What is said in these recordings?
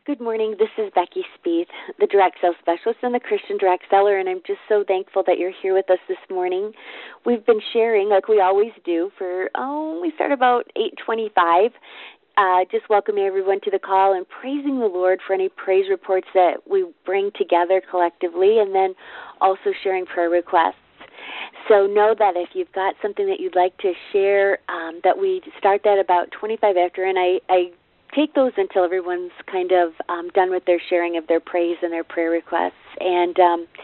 Good morning. This is Becky Spieth, the Direct Sales Specialist and the Christian Direct Seller, and I'm just so thankful that you're here with us this morning. We've been sharing, like we always do, we start about 8:25. Just welcoming everyone to the call and praising the Lord for any praise reports that we bring together collectively, and then also sharing prayer requests. So know that if you've got something that you'd like to share, that we start that about 25 after, and I take those until everyone's kind of done with their sharing of their praise and their prayer requests. And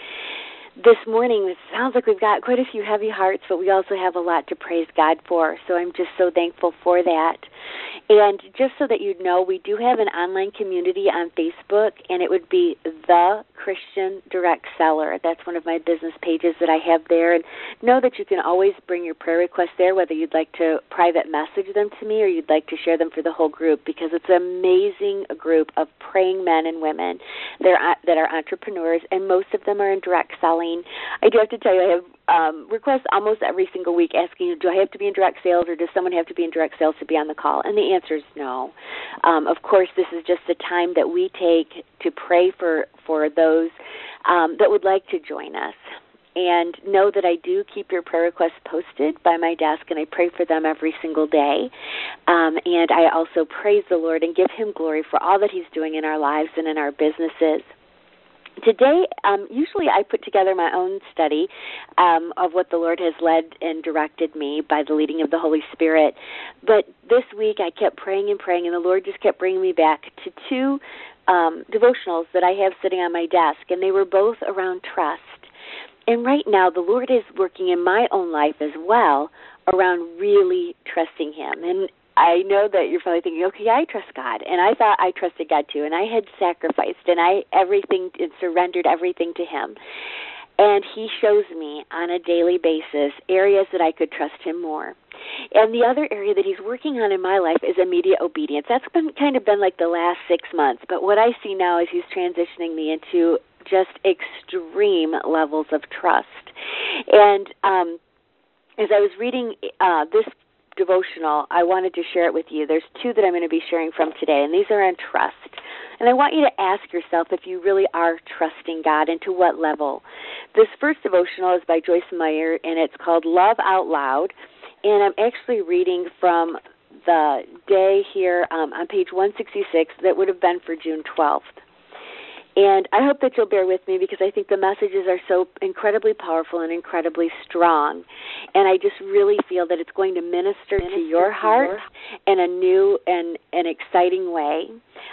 this morning, it sounds like we've got quite a few heavy hearts, but we also have a lot to praise God for. So I'm just so thankful for that. And just so that you know, we do have an online community on Facebook, and it would be The Christian Direct Seller. That's one of my business pages that I have there. And know that you can always bring your prayer requests there, whether you'd like to private message them to me or you'd like to share them for the whole group, because it's an amazing group of praying men and women that are entrepreneurs, and most of them are in direct selling. I do have to tell you, I have requests almost every single week asking, do I have to be in direct sales or does someone have to be in direct sales to be on the call? And the answer is no. Of course, this is just the time that we take to pray for those that would like to join us. And know that I do keep your prayer requests posted by my desk, and I pray for them every single day. And I also praise the Lord and give Him glory for all that He's doing in our lives and in our businesses. Today, usually I put together my own study of what the Lord has led and directed me by the leading of the Holy Spirit. But this week I kept praying and praying, and the Lord just kept bringing me back to two devotionals that I have sitting on my desk, and they were both around trust. And right now the Lord is working in my own life as well around really trusting Him. And I know that you're probably thinking, okay, I trust God, and I thought I trusted God too, and I had sacrificed, and surrendered everything to Him. And He shows me on a daily basis areas that I could trust Him more. And the other area that He's working on in my life is immediate obedience. That's been like the last 6 months, but what I see now is He's transitioning me into just extreme levels of trust. And as I was reading this devotional, I wanted to share it with you. There's two that I'm going to be sharing from today, and these are on trust. And I want you to ask yourself if you really are trusting God and to what level. This first devotional is by Joyce Meyer, and it's called Love Out Loud. And I'm actually reading from the day here on page 166 that would have been for June 12th. And I hope that you'll bear with me because I think the messages are so incredibly powerful and incredibly strong. And I just really feel that it's going to minister to your heart in a new and an exciting way.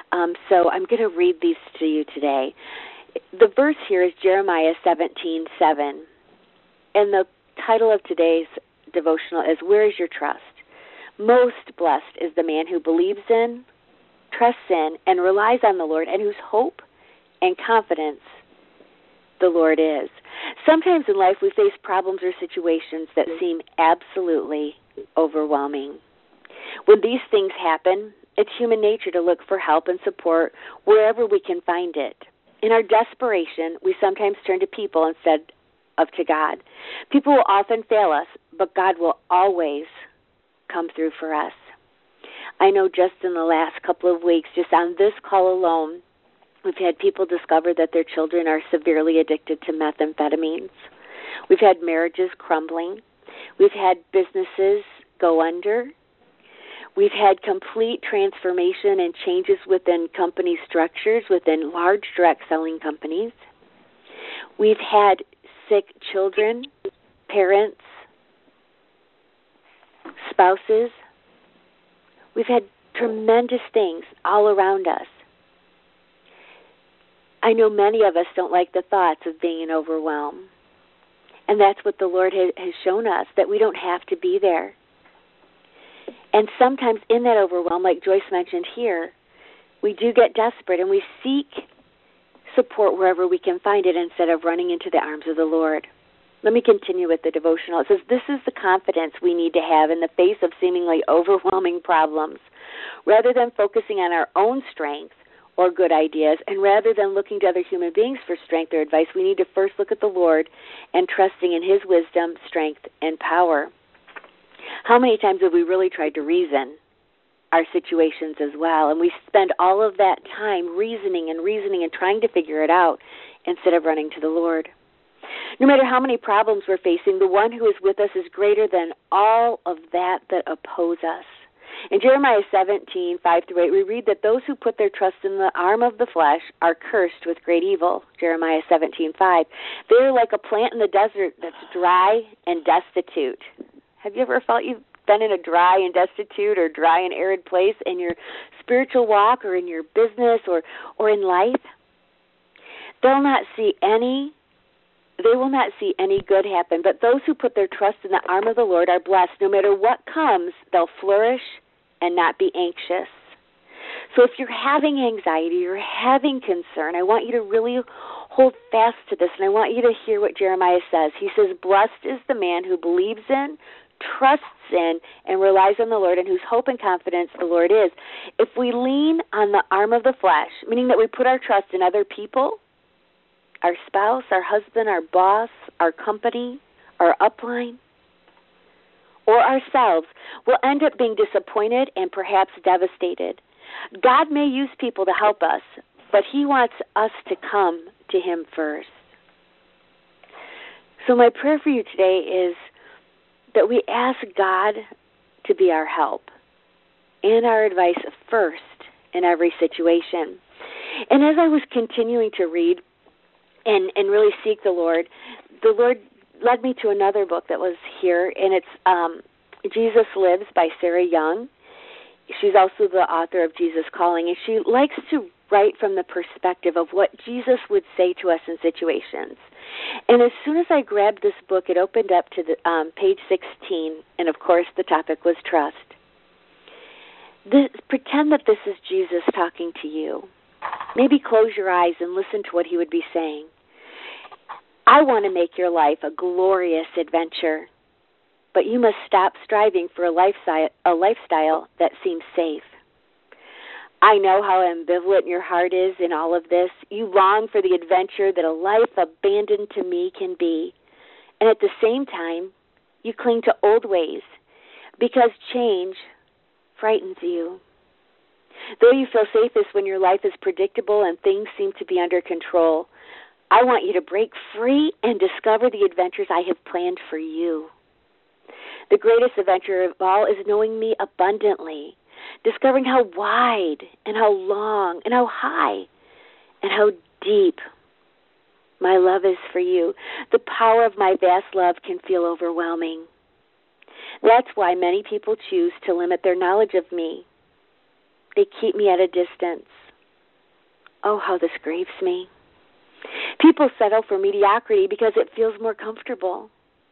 So I'm going to read these to you today. The verse here is Jeremiah 17:7. And the title of today's devotional is, Where is Your Trust? Most blessed is the man who believes in, trusts in, and relies on the Lord, and whose hope and confidence the Lord is. Sometimes in life we face problems or situations that seem absolutely overwhelming. When these things happen, it's human nature to look for help and support wherever we can find it. In our desperation, we sometimes turn to people instead of to God. People will often fail us, but God will always come through for us. I know just in the last couple of weeks, just on this call alone, we've had people discover that their children are severely addicted to methamphetamines. We've had marriages crumbling. We've had businesses go under. We've had complete transformation and changes within company structures, within large direct selling companies. We've had sick children, parents, spouses. We've had tremendous things all around us. I know many of us don't like the thoughts of being overwhelmed. And that's what the Lord has shown us, that we don't have to be there. And sometimes in that overwhelm, like Joyce mentioned here, we do get desperate and we seek support wherever we can find it instead of running into the arms of the Lord. Let me continue with the devotional. It says, this is the confidence we need to have in the face of seemingly overwhelming problems. Rather than focusing on our own strength or good ideas, and rather than looking to other human beings for strength or advice, we need to first look at the Lord and trusting in His wisdom, strength, and power. How many times have we really tried to reason our situations as well. And we spend all of that time reasoning and trying to figure it out instead of running to the Lord. No matter how many problems we're facing, the one who is with us is greater than all of that oppose us. In Jeremiah 17:5-8, we read that those who put their trust in the arm of the flesh are cursed with great evil. Jeremiah 17:5. They're like a plant in the desert that's dry and destitute. Have you ever felt you've been in a dry and destitute or dry and arid place in your spiritual walk or in your business or in life? They will not see any good happen, but those who put their trust in the arm of the Lord are blessed. No matter what comes, they'll flourish and not be anxious. So if you're having anxiety, you're having concern, I want you to really hold fast to this, and I want you to hear what Jeremiah says. He says, blessed is the man who believes in, trusts in, and relies on the Lord, and whose hope and confidence the Lord is. If we lean on the arm of the flesh, meaning that we put our trust in other people, our spouse, our husband, our boss, our company, our upline, or ourselves, we'll end up being disappointed and perhaps devastated. God may use people to help us, but He wants us to come to Him first. So my prayer for you today is that we ask God to be our help and our advice first in every situation. And as I was continuing to read and really seek the Lord led me to another book that was here, and it's Jesus Lives by Sarah Young. She's also the author of Jesus Calling, and she likes to write from the perspective of what Jesus would say to us in situations. And as soon as I grabbed this book, it opened up to the page 16, and of course the topic was trust. Pretend that this is Jesus talking to you. Maybe close your eyes and listen to what He would be saying. I want to make your life a glorious adventure, but you must stop striving for a lifestyle that seems safe. I know how ambivalent your heart is in all of this. You long for the adventure that a life abandoned to me can be. And at the same time, you cling to old ways because change frightens you. Though you feel safest when your life is predictable and things seem to be under control, I want you to break free and discover the adventures I have planned for you. The greatest adventure of all is knowing me abundantly, discovering how wide and how long and how high and how deep my love is for you. The power of my vast love can feel overwhelming. That's why many people choose to limit their knowledge of me. They keep me at a distance. Oh, how this grieves me. People settle for mediocrity because it feels more comfortable.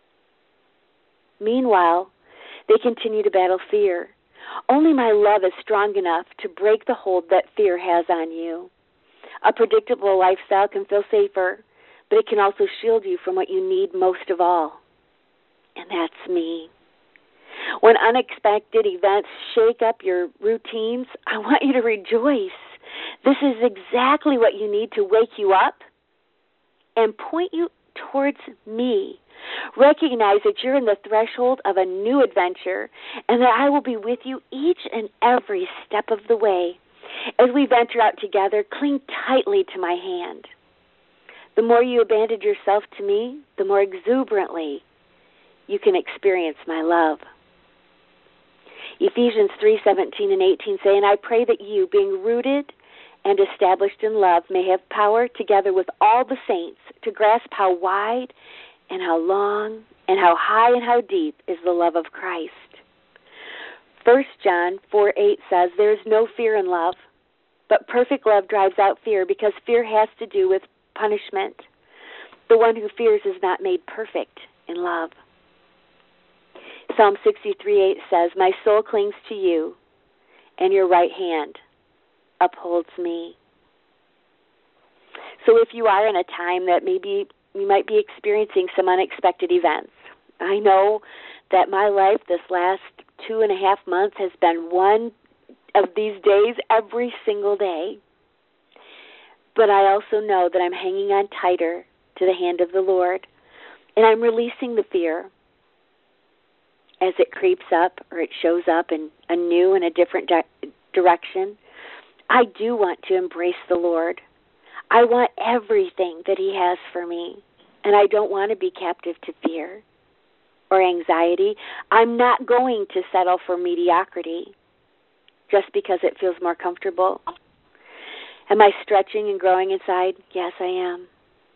Meanwhile, they continue to battle fear. Only my love is strong enough to break the hold that fear has on you. A predictable lifestyle can feel safer, but it can also shield you from what you need most of all, and that's me. When unexpected events shake up your routines, I want you to rejoice. This is exactly what you need to wake you up and point you towards me. Recognize that you're in the threshold of a new adventure and that I will be with you each and every step of the way. As we venture out together, cling tightly to my hand. The more you abandon yourself to me, the more exuberantly you can experience my love. Ephesians 3:17 and 18 say, and I pray that you, being rooted and established in love, may have power together with all the saints to grasp how wide and how long and how high and how deep is the love of Christ. 1 John 4:8 says, there is no fear in love, but perfect love drives out fear because fear has to do with punishment. The one who fears is not made perfect in love. Psalm 63:8 says, my soul clings to you, and your right hand upholds me. So if you are in a time that maybe you might be experiencing some unexpected events, I know that my life this last 2.5 months has been one of these days every single day. But I also know that I'm hanging on tighter to the hand of the Lord, and I'm releasing the fear. as it creeps up or it shows up in a new and a different direction, I do want to embrace the Lord. I want everything that He has for me, and I don't want to be captive to fear or anxiety. I'm not going to settle for mediocrity just because it feels more comfortable. Am I stretching and growing inside? Yes, I am.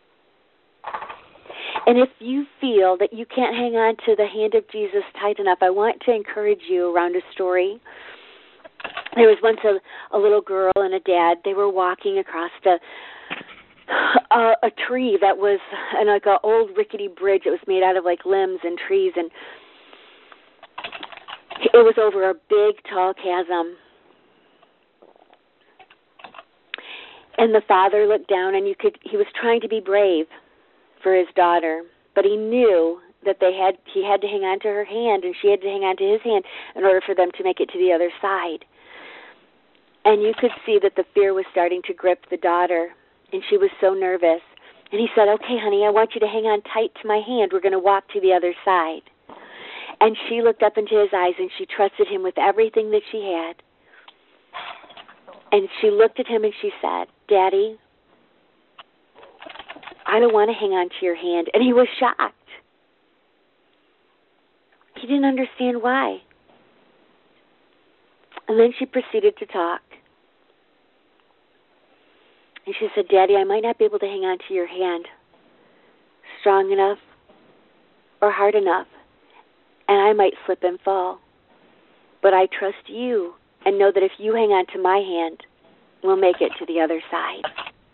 And if you feel that you can't hang on to the hand of Jesus tight enough, I want to encourage you around a story. There was once a little girl and a dad. They were walking across a tree that was like an old rickety bridge. It was made out of like limbs and trees, and it was over a big, tall chasm. And the father looked down, and he was trying to be brave for his daughter, but he knew that he had to hang on to her hand, and she had to hang on to his hand in order for them to make it to the other side. And you could see that the fear was starting to grip the daughter, and she was so nervous. And he said, "Okay, honey, I want you to hang on tight to my hand. We're going to walk to the other side." And she looked up into his eyes, and she trusted him with everything that she had. And she looked at him, and she said, "Daddy, I don't want to hang on to your hand." And he was shocked. He didn't understand why. And then she proceeded to talk. And she said, "Daddy, I might not be able to hang on to your hand strong enough or hard enough, and I might slip and fall. But I trust you and know that if you hang on to my hand, we'll make it to the other side."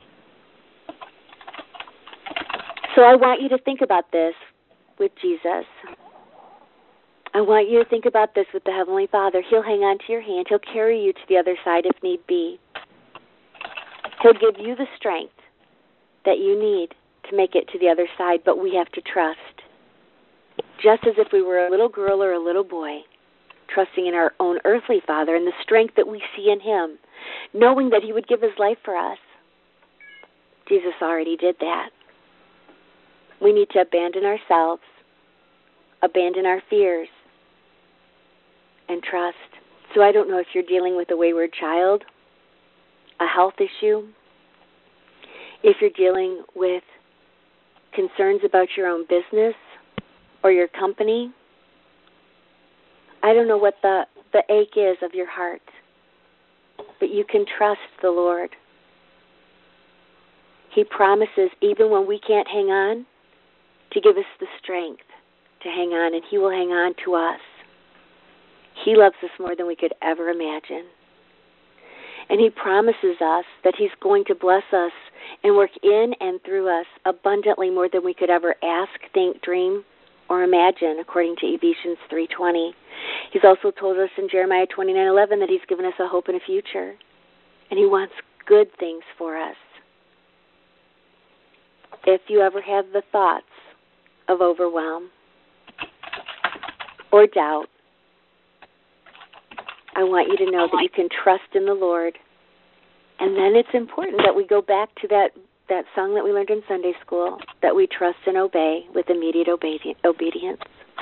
So I want you to think about this with Jesus. I want you to think about this with the Heavenly Father. He'll hang on to your hand. He'll carry you to the other side if need be. He'll give you the strength that you need to make it to the other side, but we have to trust. Just as if we were a little girl or a little boy, trusting in our own earthly father and the strength that we see in him, knowing that he would give his life for us. Jesus already did that. We need to abandon ourselves, abandon our fears, and trust. So I don't know if you're dealing with a wayward child, a health issue, if you're dealing with concerns about your own business or your company. I don't know what the ache is of your heart, but you can trust the Lord. He promises, even when we can't hang on, to give us the strength to hang on, and He will hang on to us. He loves us more than we could ever imagine. And He promises us that He's going to bless us and work in and through us abundantly more than we could ever ask, think, dream, or imagine, according to Ephesians 3:20. He's also told us in Jeremiah 29:11 that He's given us a hope and a future, and He wants good things for us. If you ever have the thoughts of overwhelm or doubt, I want you to know that you can trust in the Lord. And then it's important that we go back to that song that we learned in Sunday school, that we trust and obey with immediate obedience.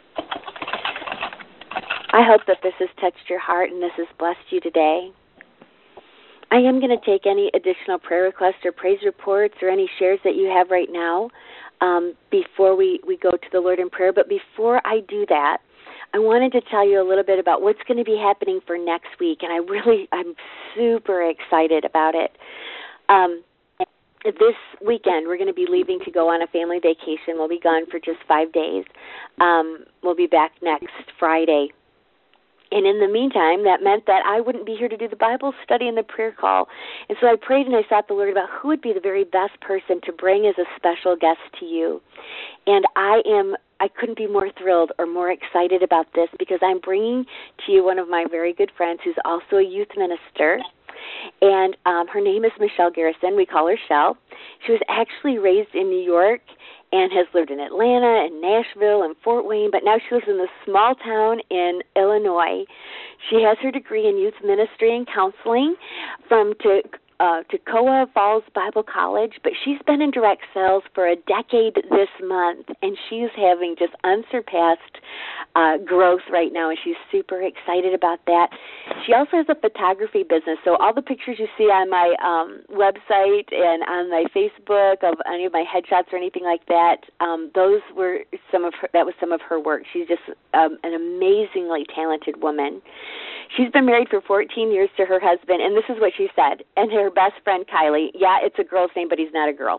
I hope that this has touched your heart and this has blessed you today. I am going to take any additional prayer requests or praise reports or any shares that you have right now before we go to the Lord in prayer. But before I do that, I wanted to tell you a little bit about what's going to be happening for next week, and I'm super excited about it. This weekend, we're going to be leaving to go on a family vacation. We'll be gone for just 5 days. We'll be back next Friday. And in the meantime, that meant that I wouldn't be here to do the Bible study and the prayer call. And so I prayed and I sought the Lord about who would be the very best person to bring as a special guest to you. And I couldn't be more thrilled or more excited about this because I'm bringing to you one of my very good friends who's also a youth minister. And her name is Michelle Garrison. We call her Shell. She was actually raised in New York and has lived in Atlanta and Nashville and Fort Wayne, but now she lives in this small town in Illinois. She has her degree in youth ministry and counseling from Toccoa Falls Bible College, but she's been in direct sales for a decade this month, and she's having just unsurpassed growth right now, and she's super excited about that. She also has a photography business, so all the pictures you see on my website and on my Facebook of any of my headshots or anything like that, those were that was some of her work. She's just an amazingly talented woman. She's been married for 14 years to her husband, and this is what she said, and her best friend Kylie. Yeah, it's a girl's name, but he's not a girl.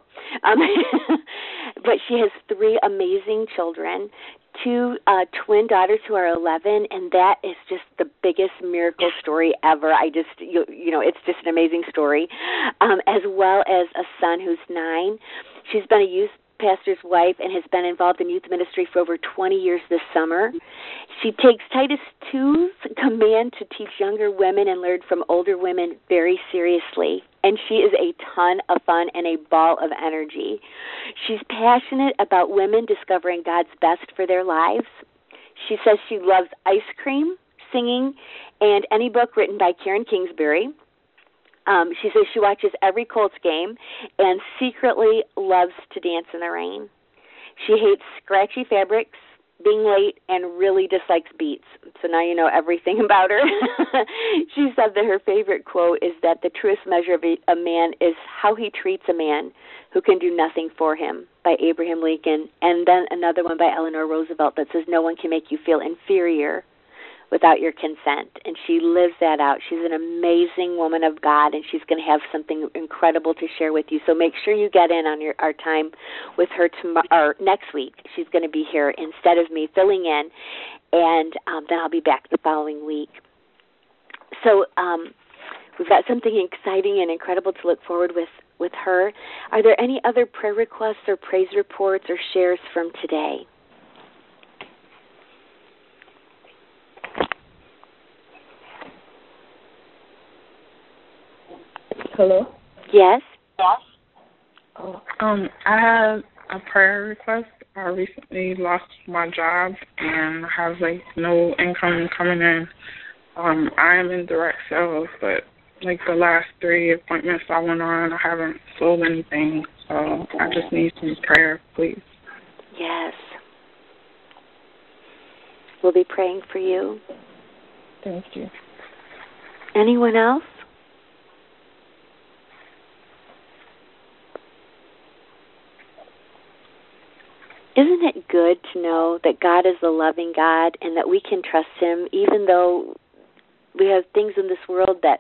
But she has 3 amazing children, 2 twin daughters who are 11, and that is just the biggest miracle story ever. It's just an amazing story, as well as a son who's 9. She's been a youth pastor's wife and has been involved in youth ministry for over 20 years this summer. She takes Titus 2's command to teach younger women and learn from older women very seriously. And she is a ton of fun and a ball of energy. She's passionate about women discovering God's best for their lives. She says she loves ice cream, singing, and any book written by Karen Kingsbury. She says she watches every Colts game and secretly loves to dance in the rain. She hates scratchy fabrics, being late, and really dislikes beats. So now you know everything about her. She said that her favorite quote is that the truest measure of a man is how he treats a man who can do nothing for him, by Abraham Lincoln. And then another one by Eleanor Roosevelt that says no one can make you feel inferior without your consent, and she lives that out. She's an amazing woman of God, and she's going to have something incredible to share with you. So make sure you get in on our time with her next week. She's going to be here instead of me filling in, and then I'll be back the following week. So we've got something exciting and incredible to look forward with her. Are there any other prayer requests or praise reports or shares from today? Hello? Yes? I have a prayer request. I recently lost my job and have no income coming in. I am in direct sales, but the last 3 appointments I went on, I haven't sold anything. So I just need some prayer, please. Yes. We'll be praying for you. Thank you. Anyone else? Isn't it good to know that God is a loving God and that we can trust Him even though we have things in this world that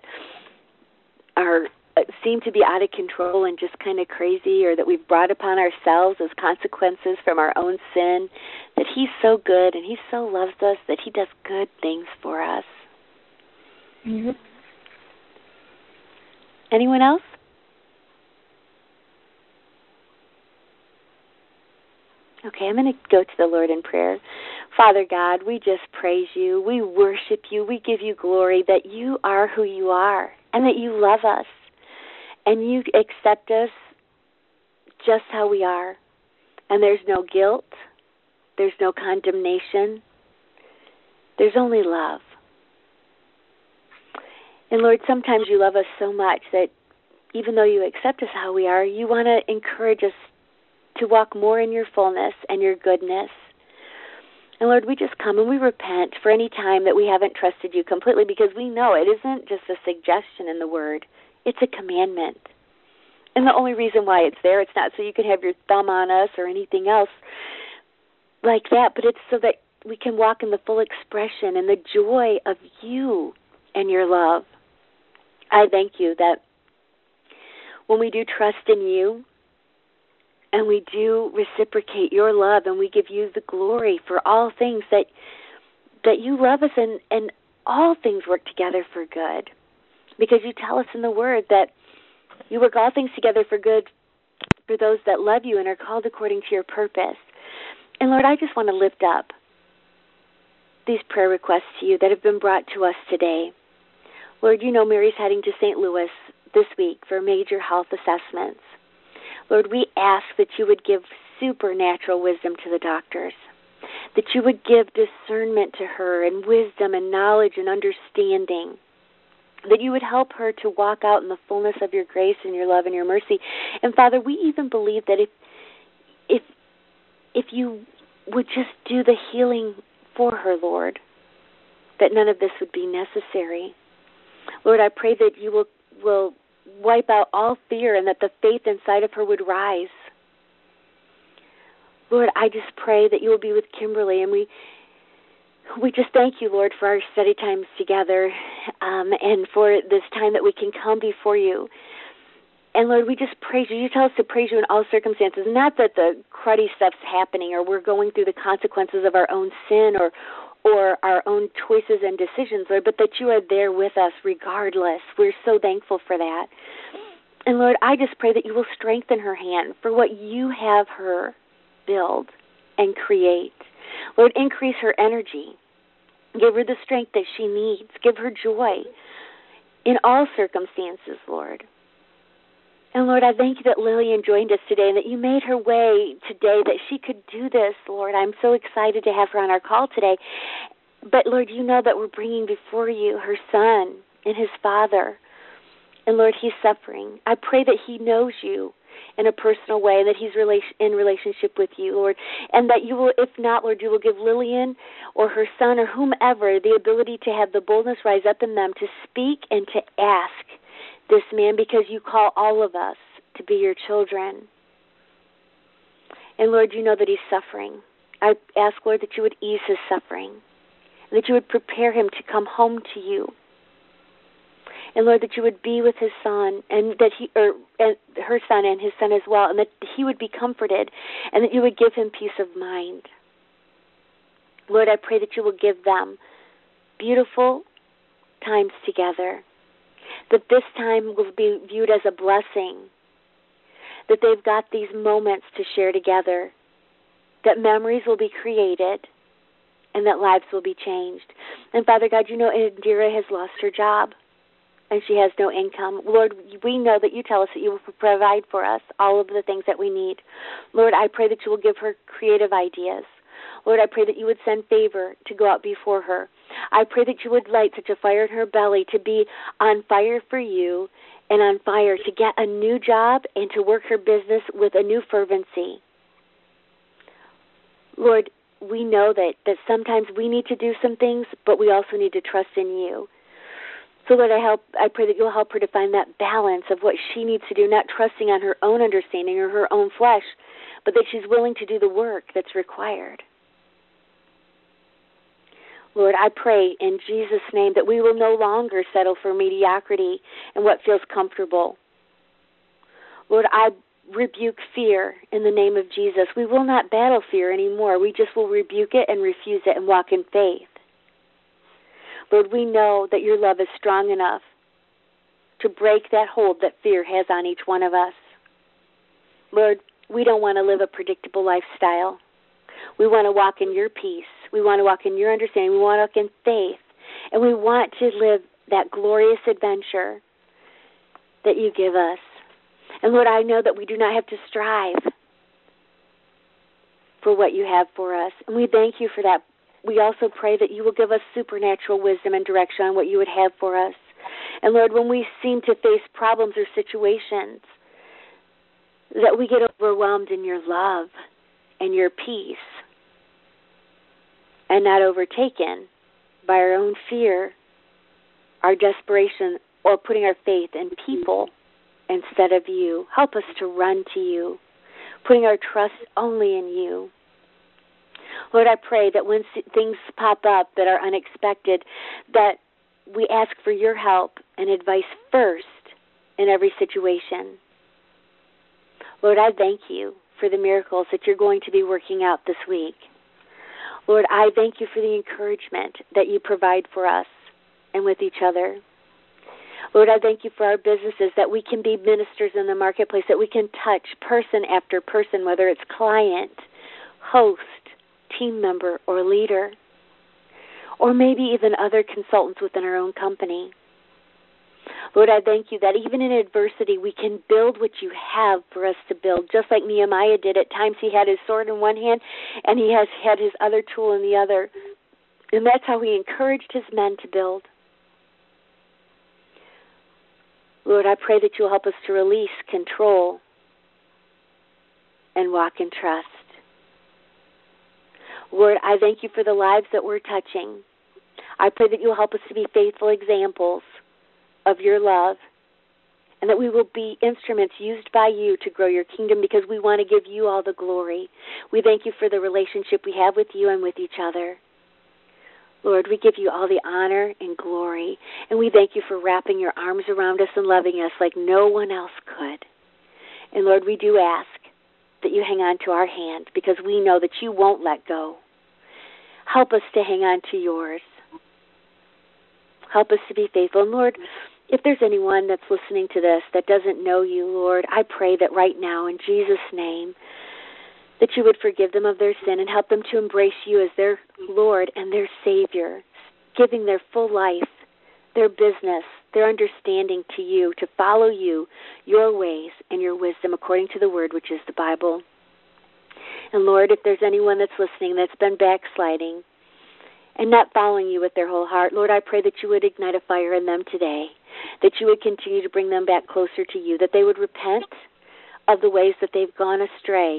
seem to be out of control and just kind of crazy, or that we've brought upon ourselves as consequences from our own sin, that He's so good and He so loves us that He does good things for us. Mm-hmm. Anyone else? Okay, I'm going to go to the Lord in prayer. Father God, we just praise you. We worship you. We give you glory that you are who you are and that you love us and you accept us just how we are. And there's no guilt. There's no condemnation. There's only love. And Lord, sometimes you love us so much that even though you accept us how we are, you want to encourage us to walk more in your fullness and your goodness. And Lord, we just come and we repent for any time that we haven't trusted you completely, because we know it isn't just a suggestion in the Word. It's a commandment. And the only reason why it's there, it's not so you can have your thumb on us or anything else like that, but it's so that we can walk in the full expression and the joy of you and your love. I thank you that when we do trust in you, and we do reciprocate your love, and we give you the glory for all things, that you love us, and all things work together for good. Because you tell us in the Word that you work all things together for good for those that love you and are called according to your purpose. And Lord, I just want to lift up these prayer requests to you that have been brought to us today. Lord, you know Mary's heading to St. Louis this week for major health assessments. Lord, we ask that you would give supernatural wisdom to the doctors, that you would give discernment to her and wisdom and knowledge and understanding. that you would help her to walk out in the fullness of your grace and your love and your mercy. And Father, we even believe that if you would just do the healing for her, Lord, that none of this would be necessary. Lord, I pray that you will wipe out all fear and that the faith inside of her would rise. Lord, I just pray that you will be with Kimberly, and we just thank you, Lord, for our study times together and for this time that we can come before you. And, Lord, we just praise you. You tell us to praise you in all circumstances, not that the cruddy stuff's happening or we're going through the consequences of our own sin or our own choices and decisions, Lord, but that you are there with us regardless. We're so thankful for that. And, Lord, I just pray that you will strengthen her hand for what you have her build and create. Lord, increase her energy. Give her the strength that she needs. Give her joy in all circumstances, Lord. And, Lord, I thank you that Lillian joined us today and that you made her way today, that she could do this, Lord. I'm so excited to have her on our call today. But, Lord, you know that we're bringing before you her son and his father. And, Lord, he's suffering. I pray that he knows you in a personal way, and that he's in relationship with you, Lord. And that you will, if not, Lord, you will give Lillian or her son or whomever the ability to have the boldness rise up in them to speak and to ask this man, because you call all of us to be your children. And, Lord, you know that he's suffering. I ask, Lord, that you would ease his suffering, and that you would prepare him to come home to you. And, Lord, that you would be with his son, and that and her son and his son as well, and that he would be comforted, and that you would give him peace of mind. Lord, I pray that you will give them beautiful times together, that this time will be viewed as a blessing, that they've got these moments to share together, that memories will be created, and that lives will be changed. And, Father God, you know Indira has lost her job, and she has no income. Lord, we know that you tell us that you will provide for us all of the things that we need. Lord, I pray that you will give her creative ideas. Lord, I pray that you would send favor to go out before her. I pray that you would light such a fire in her belly to be on fire for you and on fire to get a new job and to work her business with a new fervency. Lord, we know that sometimes we need to do some things, but we also need to trust in you. So, Lord, I pray that you'll help her to find that balance of what she needs to do, not trusting on her own understanding or her own flesh, but that she's willing to do the work that's required. Lord, I pray in Jesus' name that we will no longer settle for mediocrity and what feels comfortable. Lord, I rebuke fear in the name of Jesus. We will not battle fear anymore. We just will rebuke it and refuse it and walk in faith. Lord, we know that your love is strong enough to break that hold that fear has on each one of us. Lord, we don't want to live a predictable lifestyle. We want to walk in your peace. We want to walk in your understanding. We want to walk in faith. And we want to live that glorious adventure that you give us. And Lord, I know that we do not have to strive for what you have for us. And we thank you for that. We also pray that you will give us supernatural wisdom and direction on what you would have for us. And Lord, when we seem to face problems or situations, that we get overwhelmed in your love and your peace and not overtaken by our own fear, our desperation, or putting our faith in people instead of you. Help us to run to you, putting our trust only in you. Lord, I pray that when things pop up that are unexpected, that we ask for your help and advice first in every situation. Lord, I thank you for the miracles that you're going to be working out this week. Lord, I thank you for the encouragement that you provide for us and with each other. Lord, I thank you for our businesses, that we can be ministers in the marketplace, that we can touch person after person, whether it's client, host, team member, or leader, or maybe even other consultants within our own company. Lord, I thank you that even in adversity, we can build what you have for us to build, just like Nehemiah did. At times he had his sword in one hand, and he has had his other tool in the other. And that's how he encouraged his men to build. Lord, I pray that you'll help us to release control and walk in trust. Lord, I thank you for the lives that we're touching. I pray that you'll help us to be faithful examples of your love, and that we will be instruments used by you to grow your kingdom, because we want to give you all the glory. We thank you for the relationship we have with you and with each other. Lord, we give you all the honor and glory, and we thank you for wrapping your arms around us and loving us like no one else could. And Lord, we do ask that you hang on to our hand, because we know that you won't let go. Help us to hang on to yours. Help us to be faithful. And Lord, if there's anyone that's listening to this that doesn't know you, Lord, I pray that right now, in Jesus' name, that you would forgive them of their sin and help them to embrace you as their Lord and their Savior, giving their full life, their business, their understanding to you, to follow you, your ways, and your wisdom according to the Word, which is the Bible. And Lord, if there's anyone that's listening that's been backsliding and not following you with their whole heart, Lord, I pray that you would ignite a fire in them today, that you would continue to bring them back closer to you, that they would repent of the ways that they've gone astray.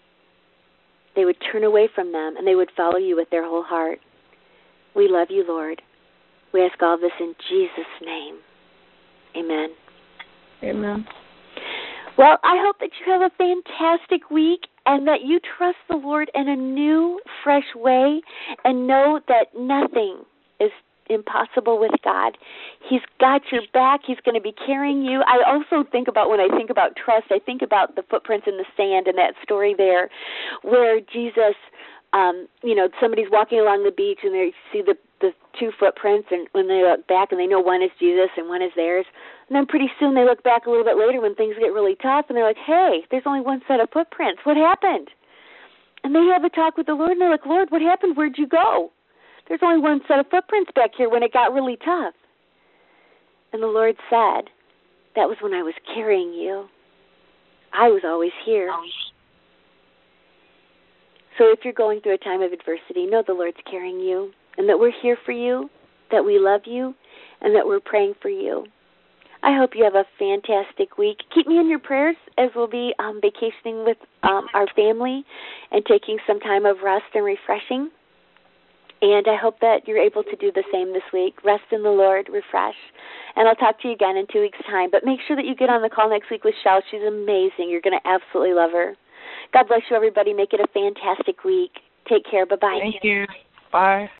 They would turn away from them, and they would follow you with their whole heart. We love you, Lord. We ask all this in Jesus' name. Amen. Amen. Well, I hope that you have a fantastic week and that you trust the Lord in a new, fresh way, and know that nothing is impossible with God. He's got your back. He's going to be carrying you. I also think about, when I think about trust, I think about the footprints in the sand and that story there where Jesus, somebody's walking along the beach and they see the two footprints, and when they look back and they know one is Jesus and one is theirs, and then pretty soon they look back a little bit later when things get really tough and they're like, hey, there's only one set of footprints. What happened? And they have a talk with the Lord and they're like, Lord, what happened? Where'd you go? There's only one set of footprints back here when it got really tough. And the Lord said, that was when I was carrying you. I was always here. So if you're going through a time of adversity, know the Lord's carrying you, and that we're here for you, that we love you, and that we're praying for you. I hope you have a fantastic week. Keep me in your prayers as we'll be vacationing with our family and taking some time of rest and refreshing. And I hope that you're able to do the same this week. Rest in the Lord, refresh. And I'll talk to you again in 2 weeks' time. But make sure that you get on the call next week with Shell. She's amazing. You're going to absolutely love her. God bless you, everybody. Make it a fantastic week. Take care. Bye-bye. Thank you. Bye.